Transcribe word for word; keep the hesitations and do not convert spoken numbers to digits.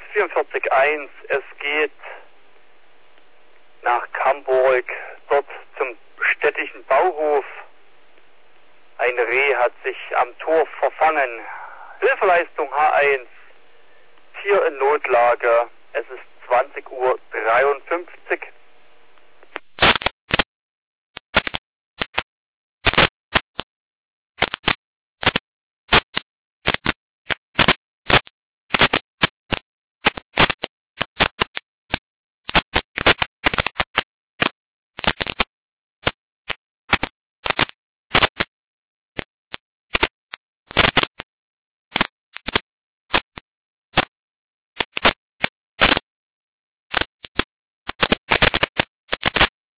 vierundvierzig eins, es geht nach Camburg, dort zum städtischen Bauhof. Ein Reh hat sich am Tor verfangen. Hilfeleistung H eins, Tier in Notlage. Es ist zwanzig Uhr dreiundfünfzig.